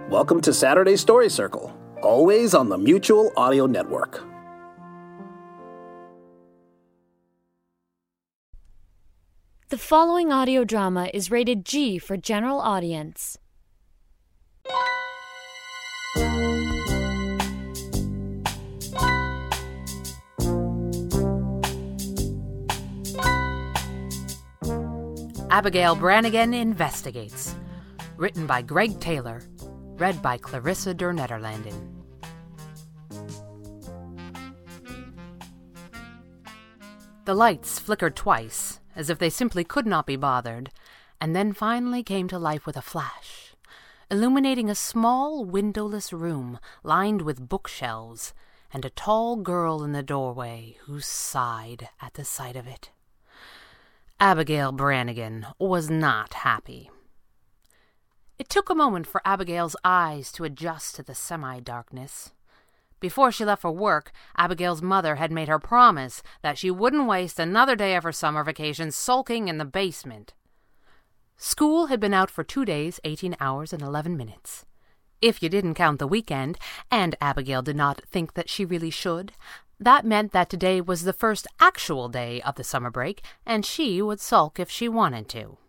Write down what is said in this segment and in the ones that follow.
Welcome to Saturday Story Circle, always on the Mutual Audio Network. The following audio drama is rated G for general audience. Abigail Brannigan Investigates. Written by Greg Taylor. Read by Clarissa der Nederlanden. The lights flickered twice, as if they simply could not be bothered, and then finally came to life with a flash, illuminating a small, windowless room lined with bookshelves, and a tall girl in the doorway who sighed at the sight of it. Abigail Brannigan was not happy. It took a moment for Abigail's eyes to adjust to the semi-darkness. Before she left for work, Abigail's mother had made her promise that she wouldn't waste another day of her summer vacation sulking in the basement. School had been out for 2 days, 18 hours, and 11 minutes. If you didn't count the weekend, and Abigail did not think that she really should, that meant that today was the first actual day of the summer break, and she would sulk if she wanted to.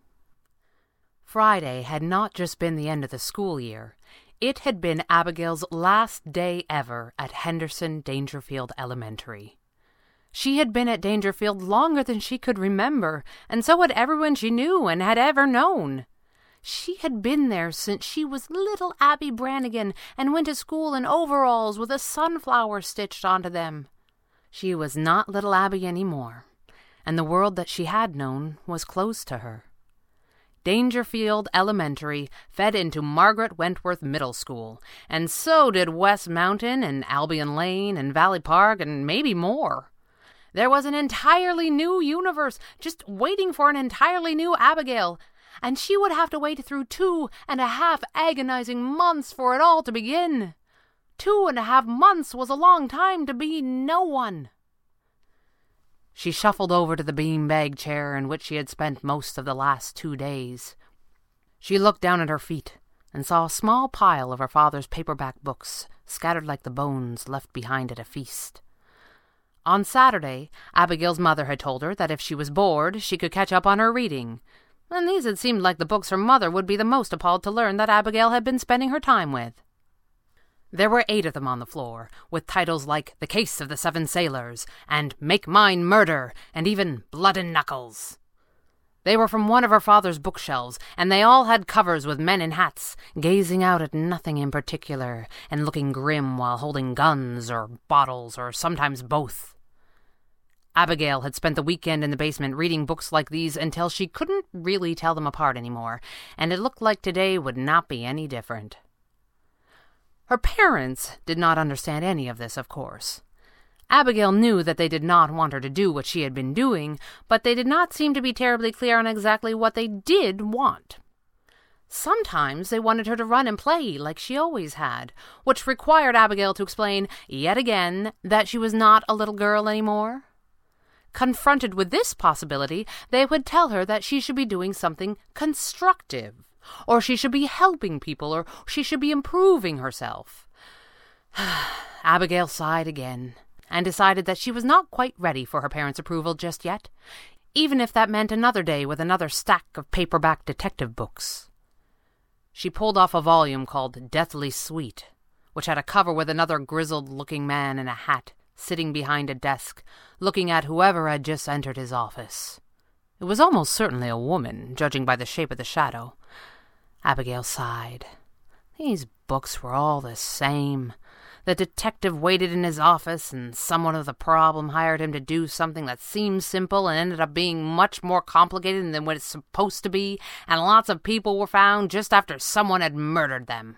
Friday had not just been the end of the school year. It had been Abigail's last day ever at Henderson Dangerfield Elementary. She had been at Dangerfield longer than she could remember, and so had everyone she knew and had ever known. She had been there since she was little Abby Brannigan and went to school in overalls with a sunflower stitched onto them. She was not little Abby anymore, and the world that she had known was closed to her. Dangerfield Elementary fed into Margaret Wentworth Middle School, and so did West Mountain and Albion Lane and Valley Park and maybe more. There was an entirely new universe just waiting for an entirely new Abigail, and she would have to wait through 2.5 agonizing months for it all to begin. 2.5 months was a long time to be no one. She shuffled over to the beanbag chair in which she had spent most of the last 2 days. She looked down at her feet and saw a small pile of her father's paperback books scattered like the bones left behind at a feast. On Saturday, Abigail's mother had told her that if she was bored, she could catch up on her reading, and these had seemed like the books her mother would be the most appalled to learn that Abigail had been spending her time with. There were 8 of them on the floor, with titles like The Case of the 7 Sailors, and Make Mine Murder, and even Blood and Knuckles. They were from one of her father's bookshelves, and they all had covers with men in hats, gazing out at nothing in particular, and looking grim while holding guns or bottles, or sometimes both. Abigail had spent the weekend in the basement reading books like these until she couldn't really tell them apart anymore, and it looked like today would not be any different. Her parents did not understand any of this, of course. Abigail knew that they did not want her to do what she had been doing, but they did not seem to be terribly clear on exactly what they did want. Sometimes they wanted her to run and play like she always had, which required Abigail to explain, yet again, that she was not a little girl anymore. Confronted with this possibility, they would tell her that she should be doing something constructive, or she should be helping people, or she should be improving herself. Abigail sighed again, and decided that she was not quite ready for her parents' approval just yet, even if that meant another day with another stack of paperback detective books. She pulled off a volume called Deathly Sweet, which had a cover with another grizzled-looking man in a hat, sitting behind a desk, looking at whoever had just entered his office. It was almost certainly a woman, judging by the shape of the shadow. Abigail sighed. These books were all the same. The detective waited in his office, and someone with a problem hired him to do something that seemed simple and ended up being much more complicated than what it's supposed to be, and lots of people were found just after someone had murdered them.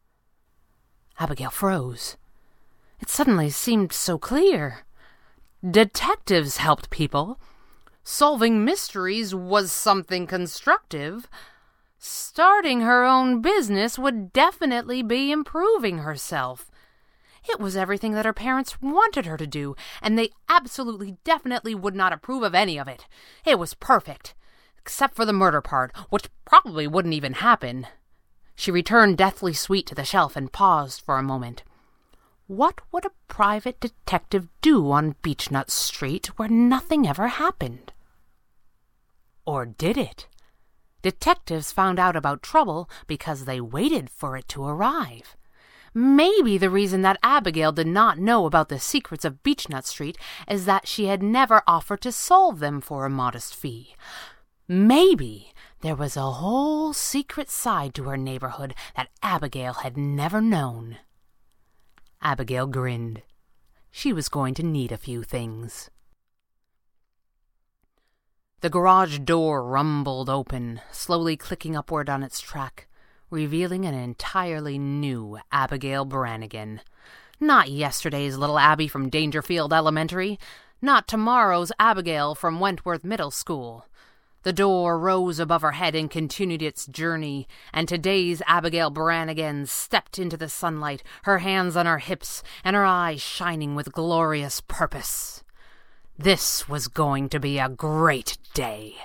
Abigail froze. It suddenly seemed so clear. Detectives helped people. Solving mysteries was something constructive. Starting her own business would definitely be improving herself. It was everything that her parents wanted her to do, and they absolutely definitely would not approve of any of it. It was perfect, except for the murder part, which probably wouldn't even happen. She returned deathly sweet to the shelf and paused for a moment. What would a private detective do on Beechnut Street where nothing ever happened? Or did it? Detectives found out about trouble because they waited for it to arrive. Maybe the reason that Abigail did not know about the secrets of Beechnut Street is that she had never offered to solve them for a modest fee. Maybe there was a whole secret side to her neighborhood that Abigail had never known. Abigail grinned. She was going to need a few things. The garage door rumbled open, slowly clicking upward on its track, revealing an entirely new Abigail Brannigan. Not yesterday's little Abby from Dangerfield Elementary, not tomorrow's Abigail from Wentworth Middle School. The door rose above her head and continued its journey, and today's Abigail Brannigan stepped into the sunlight, her hands on her hips and her eyes shining with glorious purpose. This was going to be a great day.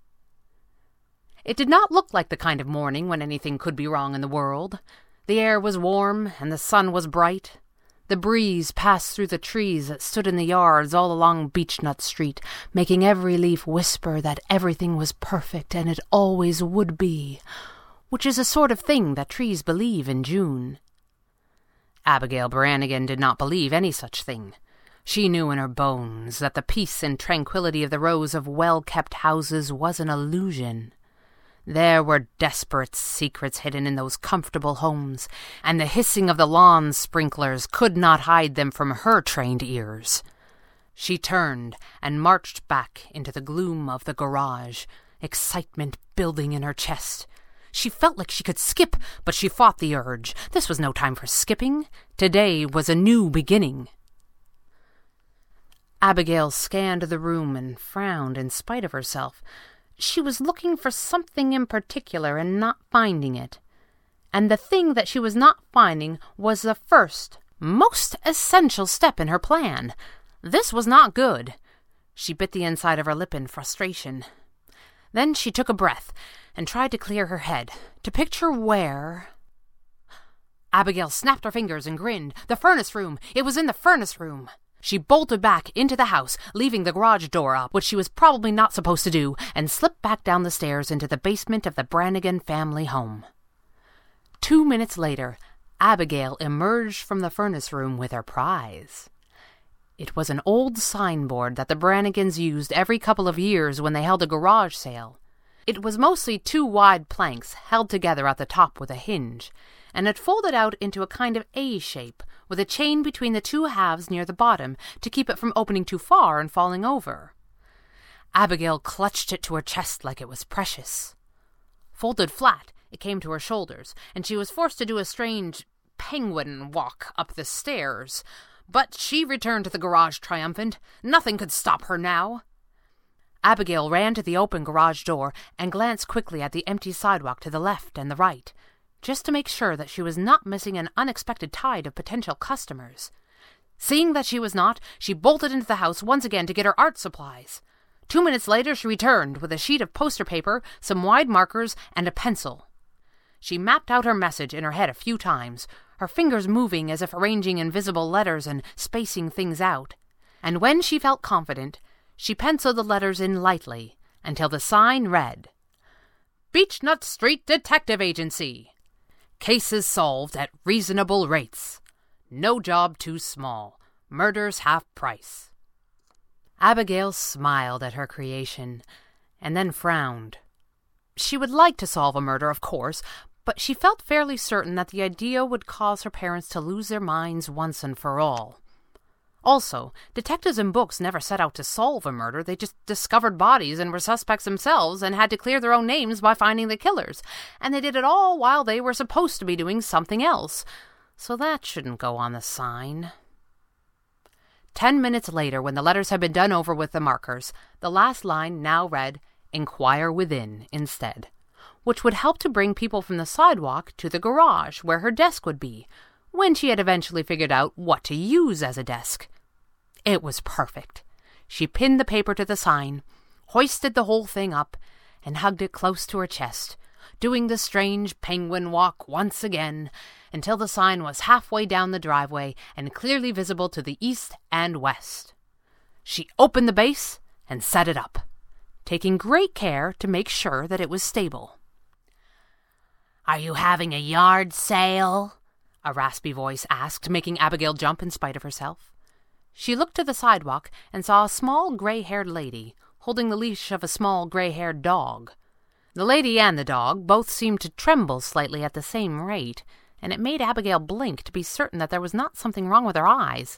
It did not look like the kind of morning when anything could be wrong in the world. The air was warm and the sun was bright. The breeze passed through the trees that stood in the yards all along Beechnut Street, making every leaf whisper that everything was perfect and it always would be, which is a sort of thing that trees believe in June. Abigail Brannigan did not believe any such thing. She knew in her bones that the peace and tranquility of the rows of well-kept houses was an illusion. There were desperate secrets hidden in those comfortable homes, and the hissing of the lawn sprinklers could not hide them from her trained ears. She turned and marched back into the gloom of the garage, excitement building in her chest. She felt like she could skip, but she fought the urge. This was no time for skipping. Today was a new beginning. Abigail scanned the room and frowned in spite of herself. She was looking for something in particular and not finding it. And the thing that she was not finding was the first, most essential step in her plan. This was not good. She bit the inside of her lip in frustration. Then she took a breath and tried to clear her head, to picture where... Abigail snapped her fingers and grinned. The furnace room! It was in the furnace room! She bolted back into the house, leaving the garage door up, which she was probably not supposed to do, and slipped back down the stairs into the basement of the Brannigan family home. 2 minutes later, Abigail emerged from the furnace room with her prize. It was an old signboard that the Brannigans used every couple of years when they held a garage sale. It was mostly 2 wide planks held together at the top with a hinge, and it folded out into a kind of A shape, with a chain between the 2 halves near the bottom to keep it from opening too far and falling over. Abigail clutched it to her chest like it was precious. Folded flat, it came to her shoulders, and she was forced to do a strange penguin walk up the stairs. But she returned to the garage triumphant. Nothing could stop her now. Abigail ran to the open garage door and glanced quickly at the empty sidewalk to the left and the right, just to make sure that she was not missing an unexpected tide of potential customers. Seeing that she was not, she bolted into the house once again to get her art supplies. 2 minutes later she returned with a sheet of poster paper, some wide markers, and a pencil. She mapped out her message in her head a few times, her fingers moving as if arranging invisible letters and spacing things out. And when she felt confident, she penciled the letters in lightly until the sign read, Beechnut Street Detective Agency. Cases solved at reasonable rates. No job too small. Murders half price. Abigail smiled at her creation, and then frowned. She would like to solve a murder, of course, but she felt fairly certain that the idea would cause her parents to lose their minds once and for all. Also, detectives in books never set out to solve a murder. They just discovered bodies and were suspects themselves and had to clear their own names by finding the killers. And they did it all while they were supposed to be doing something else. So that shouldn't go on the sign. 10 minutes later, when the letters had been done over with the markers, the last line now read, Inquire Within, instead, which would help to bring people from the sidewalk to the garage where her desk would be, when she had eventually figured out what to use as a desk. It was perfect. She pinned the paper to the sign, hoisted the whole thing up, and hugged it close to her chest. doing the strange penguin walk once again, until the sign was halfway down the driveway and clearly visible to the east and west. She opened the base and set it up, taking great care to make sure that it was stable. "Are you having a yard sale?" a raspy voice asked, making Abigail jump in spite of herself. She looked to the sidewalk and saw a small gray-haired lady holding the leash of a small gray-haired dog. The lady and the dog both seemed to tremble slightly at the same rate, and it made Abigail blink to be certain that there was not something wrong with her eyes.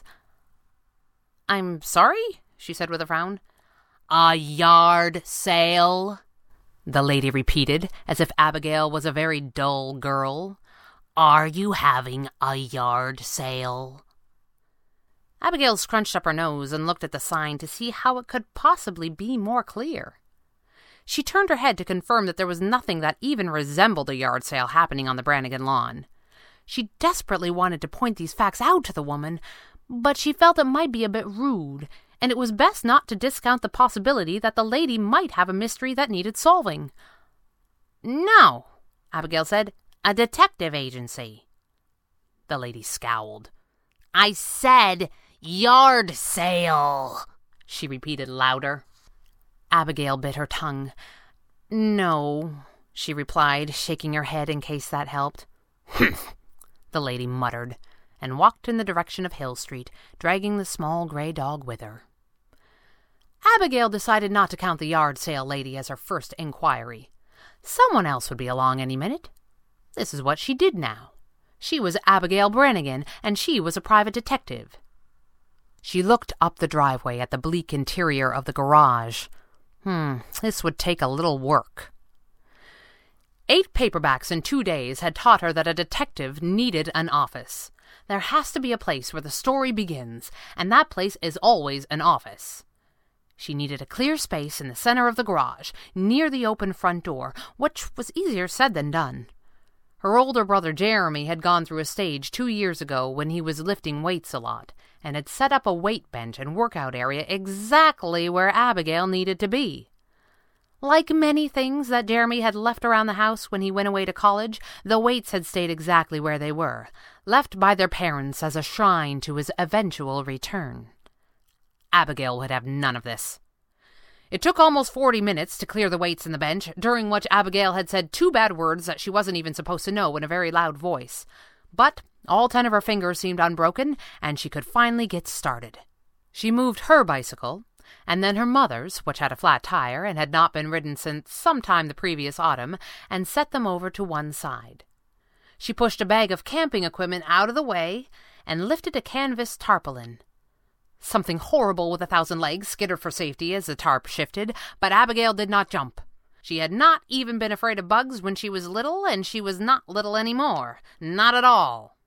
"I'm sorry?" she said with a frown. "A yard sale," the lady repeated, as if Abigail was a very dull girl. "Are you having a yard sale?" Abigail scrunched up her nose and looked at the sign to see how it could possibly be more clear. She turned her head to confirm that there was nothing that even resembled a yard sale happening on the Brannigan lawn. She desperately wanted to point these facts out to the woman, but she felt it might be a bit rude, and it was best not to discount the possibility that the lady might have a mystery that needed solving. "No," Abigail said, "a detective agency." The lady scowled. "I said yard sale," she repeated louder. Abigail bit her tongue. "No," she replied, shaking her head in case that helped. "Humph," the lady muttered, and walked in the direction of Hill Street, dragging the small gray dog with her. Abigail decided not to count the yard sale lady as her first inquiry. Someone else would be along any minute. This is what she did now. She was Abigail Brannigan, and she was a private detective. She looked up the driveway at the bleak interior of the garage. This would take a little work. 8 paperbacks in 2 days had taught her that a detective needed an office. There has to be a place where the story begins, and that place is always an office. She needed a clear space in the center of the garage, near the open front door, which was easier said than done. Her older brother Jeremy had gone through a stage 2 years ago when he was lifting weights a lot, and had set up a weight bench and workout area exactly where Abigail needed to be. Like many things that Jeremy had left around the house when he went away to college, the weights had stayed exactly where they were, left by their parents as a shrine to his eventual return. Abigail would have none of this. It took almost 40 minutes to clear the weights in the bench, during which Abigail had said 2 bad words that she wasn't even supposed to know in a very loud voice. But all 10 of her fingers seemed unbroken, and she could finally get started. She moved her bicycle, and then her mother's, which had a flat tire and had not been ridden since sometime the previous autumn, and set them over to one side. She pushed a bag of camping equipment out of the way and lifted a canvas tarpaulin. Something horrible with 1,000 legs skittered for safety as the tarp shifted, but Abigail did not jump. She had not even been afraid of bugs when she was little, and she was not little anymore. Not at all.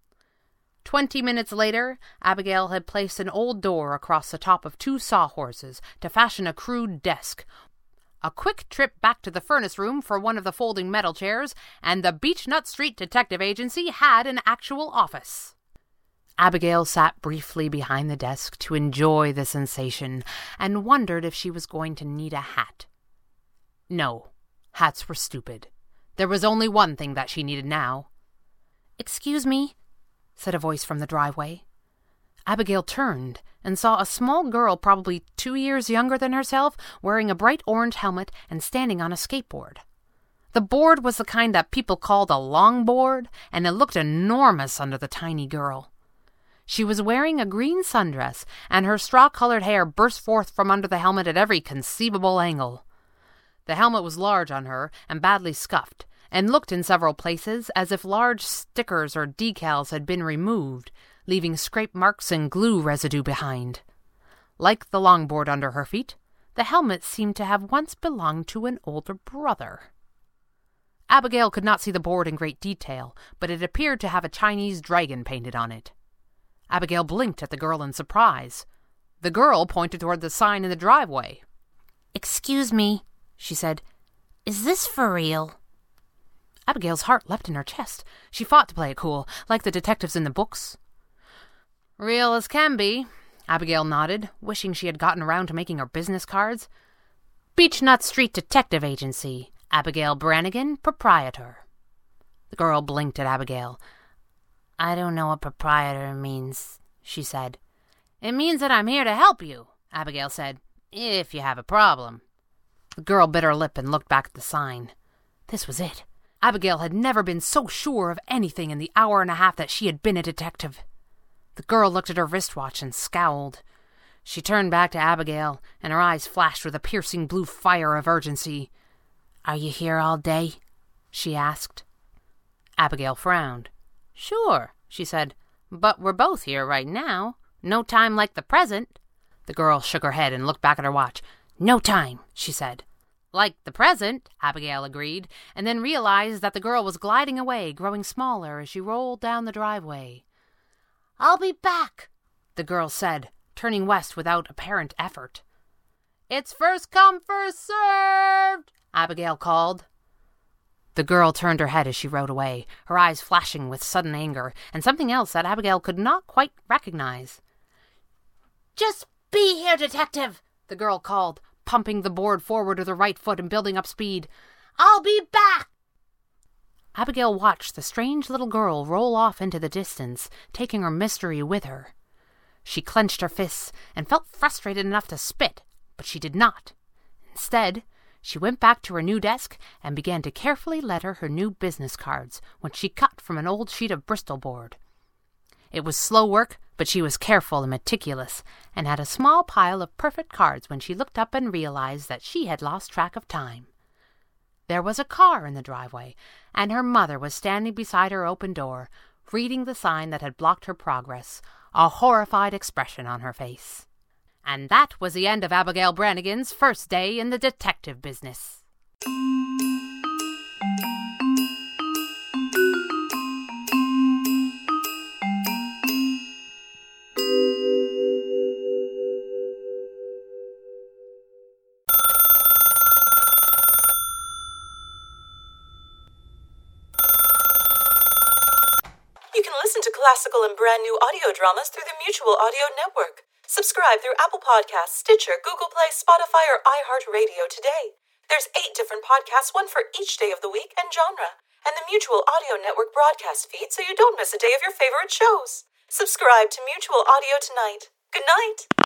20 minutes later, Abigail had placed an old door across the top of 2 sawhorses to fashion a crude desk, a quick trip back to the furnace room for one of the folding metal chairs, and the Beechnut Street Detective Agency had an actual office. Abigail sat briefly behind the desk to enjoy the sensation, and wondered if she was going to need a hat. No, hats were stupid. There was only one thing that she needed now. "Excuse me," said a voice from the driveway. Abigail turned and saw a small girl probably 2 years younger than herself, wearing a bright orange helmet and standing on a skateboard. The board was the kind that people called a longboard, and it looked enormous under the tiny girl. She was wearing a green sundress, and her straw-colored hair burst forth from under the helmet at every conceivable angle. The helmet was large on her and badly scuffed, and looked in several places as if large stickers or decals had been removed, leaving scrape marks and glue residue behind. Like the longboard under her feet, the helmet seemed to have once belonged to an older brother. Abigail could not see the board in great detail, but it appeared to have a Chinese dragon painted on it. Abigail blinked at the girl in surprise. The girl pointed toward the sign in the driveway. "Excuse me," she said. "Is this for real?" Abigail's heart leapt in her chest. She fought to play it cool, like the detectives in the books. "Real as can be," Abigail nodded, wishing she had gotten around to making her business cards. "Beechnut Street Detective Agency. Abigail Brannigan, proprietor. The girl blinked at Abigail. I don't know what proprietor means, she said. It means that I'm here to help you, Abigail said, if you have a problem. The girl bit her lip and looked back at the sign. This was it. Abigail had never been so sure of anything in the hour and a half that she had been a detective. The girl looked at her wristwatch and scowled. She turned back to Abigail, and her eyes flashed with a piercing blue fire of urgency. Are you here all day? She asked. Abigail frowned. Sure, she said, but we're both here right now. No time like the present. The girl shook her head and looked back at her watch. No time, she said. Like the present, Abigail agreed, and then realized that the girl was gliding away, growing smaller as she rolled down the driveway. I'll be back, the girl said, turning west without apparent effort. It's first come, first served, Abigail called. The girl turned her head as she rode away, her eyes flashing with sudden anger, and something else that Abigail could not quite recognize. Just be here, detective, the girl called, pumping the board forward with her right foot and building up speed. I'll be back! Abigail watched the strange little girl roll off into the distance, taking her mystery with her. She clenched her fists and felt frustrated enough to spit, but she did not. Instead, she went back to her new desk and began to carefully letter her new business cards, which she cut from an old sheet of Bristol board. It was slow work, but she was careful and meticulous, and had a small pile of perfect cards when she looked up and realized that she had lost track of time. There was a car in the driveway, and her mother was standing beside her open door, reading the sign that had blocked her progress, a horrified expression on her face. And that was the end of Abigail Brannigan's first day in the detective business. You can listen to classical and brand new audio dramas through the Mutual Audio Network. Subscribe through Apple Podcasts, Stitcher, Google Play, Spotify, or iHeartRadio today. There's 8 different podcasts, one for each day of the week and genre, and the Mutual Audio Network broadcast feed so you don't miss a day of your favorite shows. Subscribe to Mutual Audio tonight. Good night.